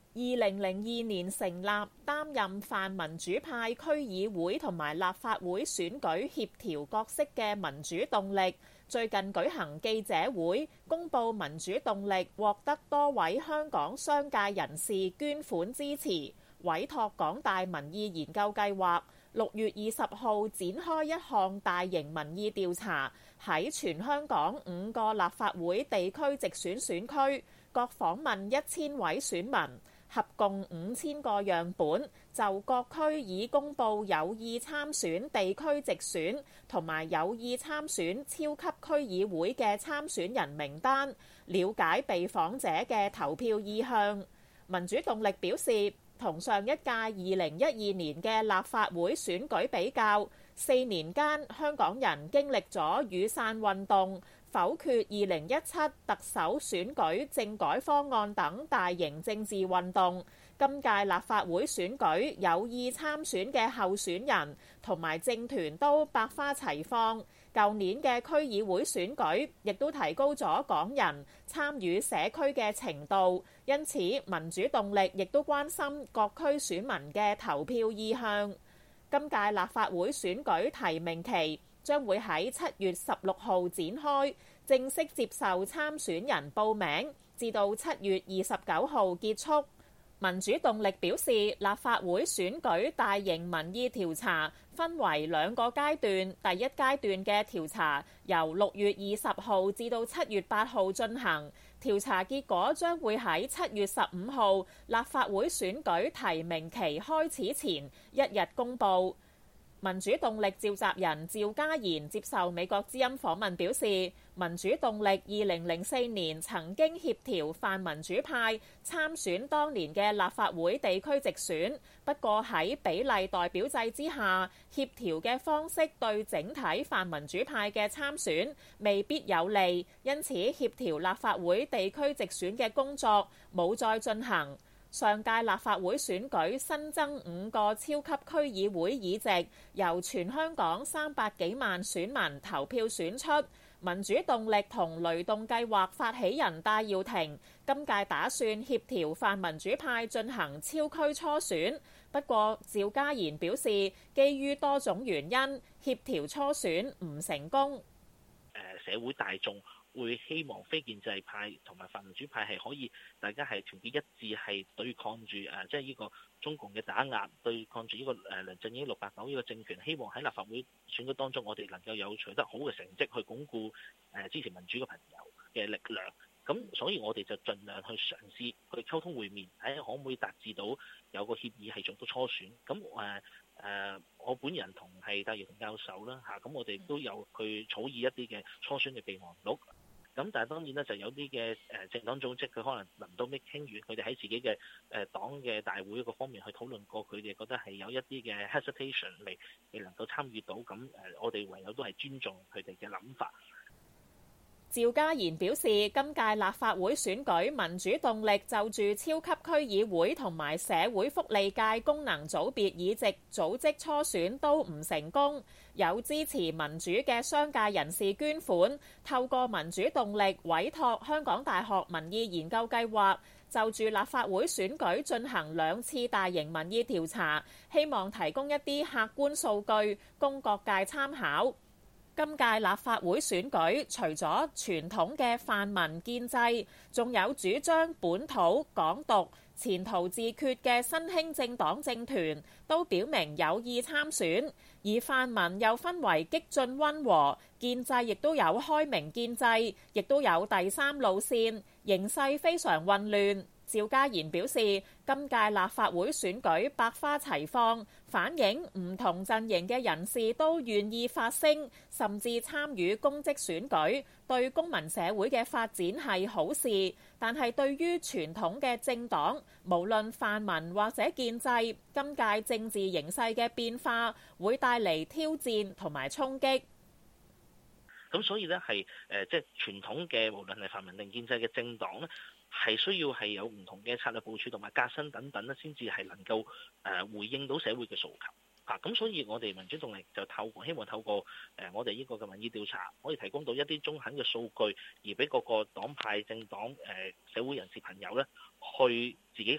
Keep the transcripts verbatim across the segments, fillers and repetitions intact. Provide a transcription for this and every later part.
二零零二年成立，擔任泛民主派區議會同埋立法會選舉協調角色嘅民主動力，最近舉行記者會，公佈民主動力獲得多位香港商界人士捐款支持，委託港大民意研究計劃，六月二十號展開一項大型民意調查，喺全香港五個立法會地區直選選區，各訪問一千位選民。合共五千個樣本，就各區已公佈有意參選地區直選同埋有意參選超級區議會嘅參選人名單，了解被訪者嘅投票意向。民主動力表示，同上一屆二零一二年嘅立法會選舉比較，四年間香港人經歷咗雨傘運動、否決二零一七特首選舉政改方案等大型政治運動，今屆立法會選舉有意參選嘅候選人同埋政團都百花齊放。舊年嘅區議會選舉亦都提高咗港人參與社區嘅程度，因此民主動力亦都關心各區選民嘅投票意向。今屆立法會選舉提名期將會喺七月十六號展開，正式接受參選人報名，至到七月二十九號結束。民主動力表示，立法會選舉大型民意調查分為兩個階段，第一階段嘅調查由六月二十號至到七月八號進行，調查結果將會喺七月十五號立法會選舉提名期開始前一日公佈。民主動力召集人趙家賢接受美國之音訪問表示，民主動力二零零四年曾經協調泛民主派參選當年嘅立法會地區直選，不過喺比例代表制之下，協調嘅方式對整體泛民主派嘅參選未必有利，因此協調立法會地區直選嘅工作冇再進行。上屆立法會選舉新增五個超級區議會議席，由全香港三百幾萬選民投票選出。民主動力同雷動計劃發起人戴耀廷今屆打算協調泛民主派進行超區初選，不過趙家賢表示，基於多種原因，協調初選唔成功。 誒，社會大眾會希望非建制派同埋泛民主派係可以大家係團結一致，係對抗住誒即係呢個中共嘅打壓，對抗住呢個誒梁振英六八九呢個政權。希望喺立法會選舉當中，我哋能夠有取得好嘅成績，去鞏固誒支持民主嘅朋友嘅力量。咁所以我哋就盡量去嘗試去溝通會面，睇下可唔可以達至到有個協議係做到初選。咁誒誒，我本人同係戴耀廷教授啦嚇，咁我哋都有去草擬一啲嘅初選嘅備忘錄。咁但係當然咧，就有啲嘅誒政黨組織，佢可能臨到尾傾完，佢哋喺自己嘅誒黨嘅大會嗰方面去討論過，佢哋覺得係有一啲嘅 hesitation 未未能夠參與到，咁誒我哋唯有都係尊重佢哋嘅諗法。 趙家賢表示，今屆立法會選舉民主動力就住超級區議會同埋社會福利界功能組別議席組織初選都唔成功，有支持民主嘅商界人士捐款，透過民主動力委託香港大學民意研究計劃，就住立法會選舉進行兩次大型民意調查，希望提供一啲客觀數據供各界參考。今屆立法會選舉除咗傳統嘅泛民建制，仲有主張本土港獨、前途自決嘅新興政黨政團都表明有意參選，而泛民又分為激進溫和，建制亦都有開明建制，亦都有第三路線，形勢非常混亂。趙家賢表示，今屆立法會選舉百花齊放，反映唔同陣營嘅人士都願意發聲，甚至參與公職選舉，對公民社會嘅發展係好事。但係對於傳統嘅政黨，無論泛民或者建制，今屆政治形勢嘅變化會帶嚟挑戰同埋衝擊。 咁所以呢，係誒即係傳統嘅，無論係泛民定建制嘅政黨呢，係需要係有唔同嘅策略部署同埋革新等等咧，先至係能夠誒回應到社會嘅訴求嚇。咁所以我哋民主動力就透過希望透過誒我哋呢個嘅民意調查，可以提供到一啲中肯嘅數據，而俾各個黨派政黨誒社會人士朋友咧，去自己去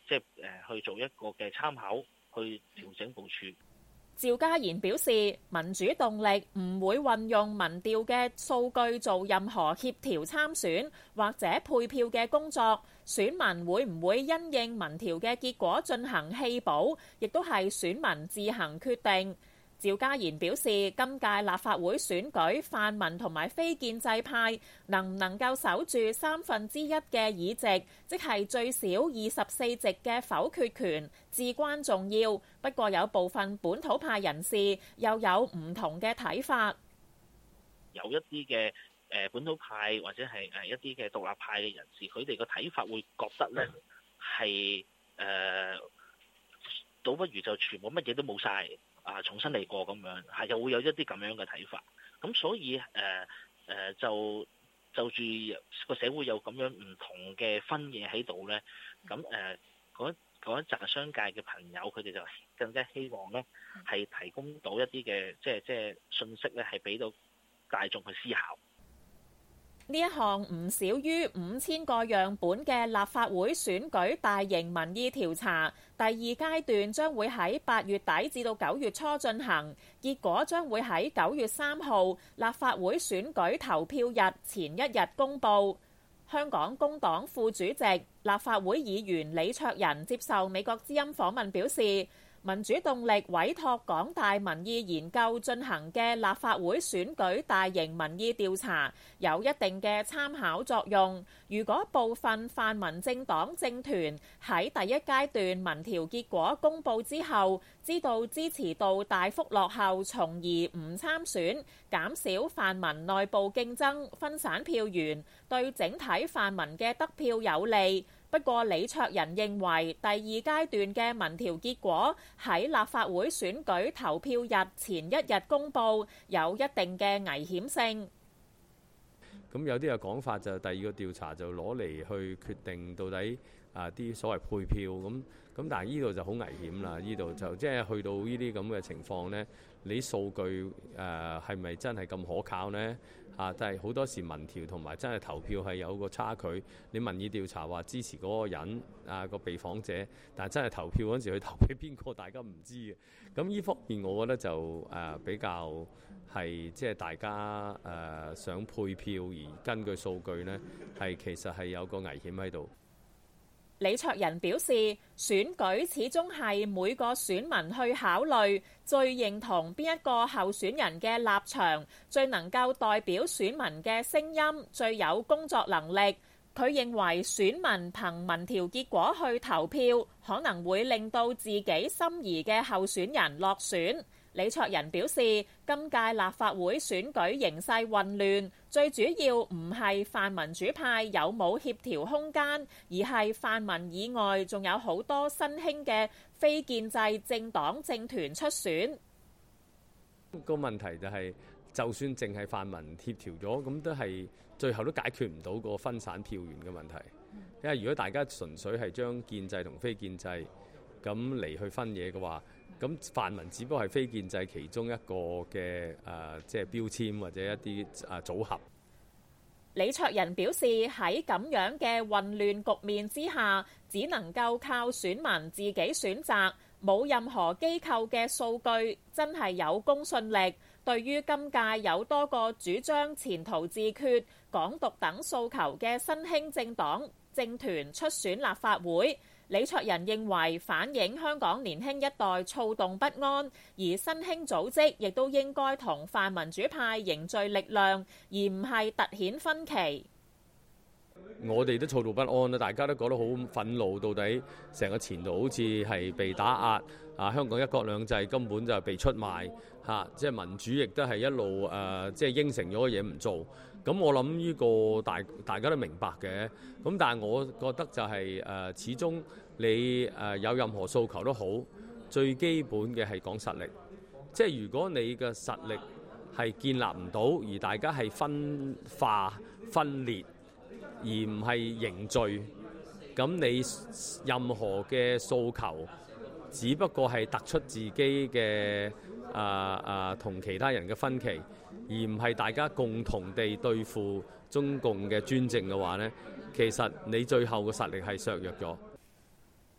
即係誒去做一個嘅參考，去調整部署。 趙家賢表示，民主動力唔會運用民調嘅數據做任何協調參選或者配票嘅工作，選民會唔會因應民調嘅結果進行棄保，亦都係選民自行決定。趙家賢表示，今屆立法會選舉，泛民同埋非建制派能唔能夠守住三分之一嘅議席，即係最少二十四席嘅否決權，至關重要。不過有部分本土派人士又有唔同嘅睇法， 有一啲嘅誒本土派或者係誒一啲嘅獨立派嘅人士，佢哋個睇法會覺得咧係誒，倒不如就全部乜嘢都冇晒。啊！重新嚟過咁樣，係就會有一啲咁樣嘅睇法。咁所以誒誒、呃呃、就就住個社會有咁樣唔同嘅分野喺度咧。咁誒嗰嗰一紮商界嘅朋友，佢哋就更加希望咧係提供到一啲嘅即係即係信息咧，係俾到大眾去思考。 呢一項唔少於五千個樣本嘅立法會選舉大型民意調查，第二階段將會喺八月底至到九月初進行，結果將會喺九月三號立法會選舉投票日前一日公佈。香港工黨副主席、立法會議員李卓人接受美國之音訪問表示，民主動力委託港大民意研究進行嘅立法會選舉大型民意調查有一定嘅參考作用。如果部分泛民政黨政團喺第一階段民調結果公佈之後，知道支持度大幅落後，從而唔參選，減少泛民內部競爭，分散票源，對整體泛民嘅得票有利。不過李卓人認為第二階段嘅民調結果喺立法會選舉投票日前一日公佈，有一定嘅危險性。 咁有啲嘅講法就第二個調查就攞嚟去決定到底啊啲所謂配票咁咁，但係呢度就好危險啦。呢度就即係去到呢啲咁嘅情況呢，你數據誒係咪真係咁可靠呢？啊！但係好多時民調同埋真係投票係有個差距。你民意調查話支持嗰個人啊個被訪者，但係真係投票嗰陣時去投俾邊個，大家唔知嘅。咁呢方面我覺得就誒、呃、比較係即係大家誒、呃、想配票而根據數據呢，係其實係有個危險喺度。 李卓人表示，選舉始終係每個選民去考慮最認同邊一個候選人嘅立場，最能夠代表選民嘅聲音，最有工作能力。佢認為選民憑民調結果去投票，可能會令到自己心儀嘅候選人落選。李卓人表示，今屆立法會選舉形勢混亂，最主要唔係泛民主派有冇協調空間，而係泛民以外仲有好多新興嘅非建制政黨政團出選。 個問題就係，就算淨係泛民協調咗，咁都係最後都解決唔到個分散票源嘅問題。因為如果大家純粹係將建制同非建制咁嚟去分嘢嘅話，咁泛民只不過係非建制其中一個嘅誒、呃，即係標籤或者一啲誒、呃、組合。 李卓人表示，喺咁樣嘅混亂局面之下，只能夠靠選民自己選擇，冇任何機構嘅數據真係有公信力。對於今屆有多個主張前途自決、港獨等訴求嘅新興政黨政團出選立法會，李卓人認為反映香港年輕一代躁動不安，而新興組織亦都應該同泛民主派凝聚力量，而唔係突顯分歧。 我哋都躁動不安啦，大家都覺得好憤怒，到底成個前途好似係被打壓啊！香港一國兩制根本就係被出賣嚇、啊，即係民主亦都係一路誒、呃，即係應承咗嘅嘢唔做。咁我諗呢個大大家都明白嘅。咁但係我覺得就係、是、誒、呃，始終你誒、呃、有任何訴求都好，最基本嘅係講實力。即係如果你嘅實力係建立唔到，而大家係分化分裂，而唔係凝聚，咁你任何嘅訴求，只不過係突出自己嘅啊啊同其他人嘅分歧，而唔係大家共同地對付中共嘅專政嘅話呢，其實你最後嘅實力係削弱咗。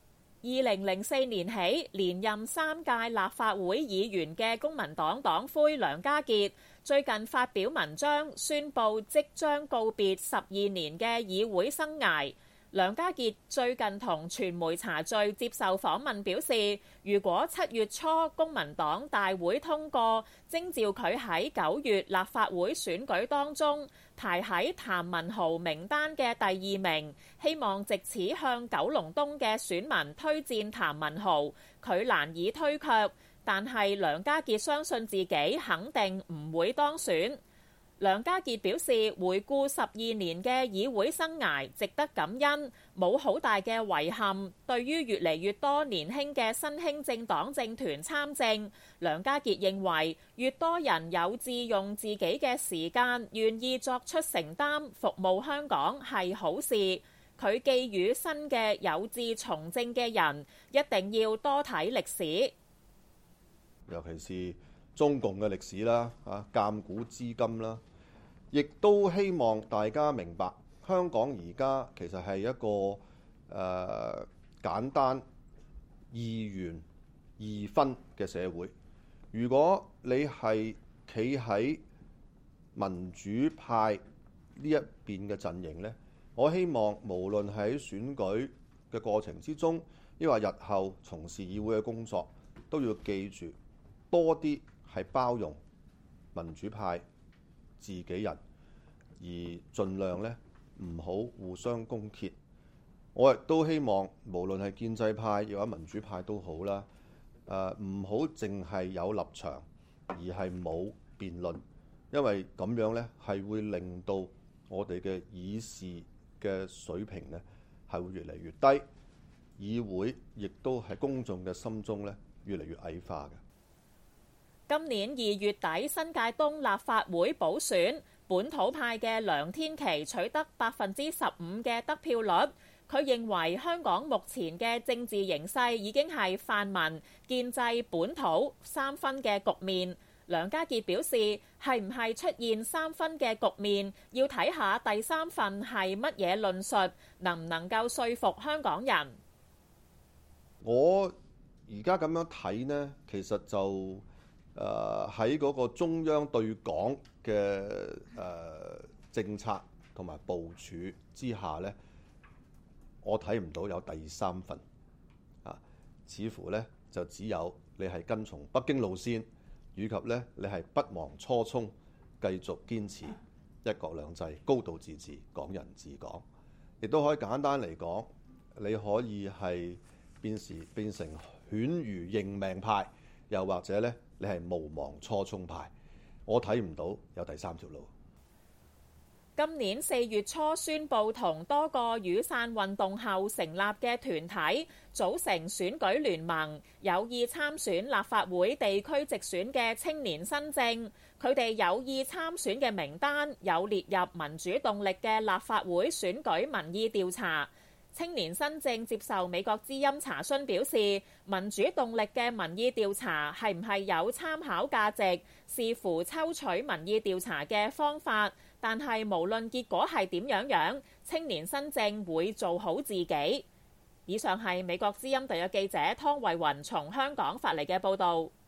二零零四年起連任三屆立法會議員嘅公民黨黨魁梁家傑，最近發表文章宣布即將告別十二年嘅議會生涯。梁家傑最近同傳媒茶敘接受訪問表示，如果七月初公民黨大會通過徵召佢喺九月立法會選舉當中排喺譚文豪名單嘅第二名，希望藉此向九龍東嘅選民推薦譚文豪，佢難以推卻，但係梁家傑相信自己肯定唔會當選。梁家傑表示，回顧十二年嘅議會生涯，值得感恩，冇好大嘅遺憾。對於越嚟越多年輕嘅新興政黨政團參政，梁家傑認為越多人有志用自己嘅時間，願意作出承擔，服務香港係好事。佢寄語新嘅有志從政嘅人，一定要多睇歷史， 尤其是中共嘅歷史啦，啊，鑑古知今啦，亦都希望大家明白，香港而家其實係一個誒、呃、簡單二元二分嘅社會。如果你係企喺民主派呢一邊嘅陣營呢，我希望無論喺選舉嘅過程之中，抑或日後從事議會嘅工作，都要記住多啲係包容民主派自己人，而盡量咧唔好互相攻訐。我亦都希望無論係建制派又或者民主派都好啦，誒唔好淨係有立場而係冇辯論，因為咁樣咧係會令到我哋嘅議事嘅水平咧係會越嚟越低，議會亦都係公眾嘅心中咧越嚟越矮化嘅。 今年二月底新界東立法會補選，本土派嘅梁天琦取得百分之十五嘅得票率。佢認為香港目前嘅政治形勢已經係泛民、建制、本土三分嘅局面。梁家傑表示，係唔係出現三分嘅局面，要睇下第三份係乜嘢論述，能唔能夠說服香港人。 我而家咁樣睇呢，其實就誒喺嗰個中央對港嘅誒、呃、政策同埋部署之下呢，我睇唔到有第三份啊，似乎呢就只有你係跟從北京路線，以及呢你係不忘初衷，繼續堅持一國兩制、高度自治、港人治港，亦都可以簡單嚟講，你可以係變時變成犬儒認命派，又或者呢。你係無忘初衷派，我睇唔到有第三條路。 今年四月初宣布同多個雨傘運動後成立嘅團體組成選舉聯盟，有意參選立法會地區直選嘅青年新政，佢哋有意參選嘅名單有列入民主動力嘅立法會選舉民意調查。青年新政接受美國之音查詢表示，民主動力嘅民意調查係唔係有參考價值，視乎抽取民意調查嘅方法。但係無論結果係點樣樣，青年新政會做好自己。以上係美國之音特約記者湯慧雲從香港發嚟嘅報導。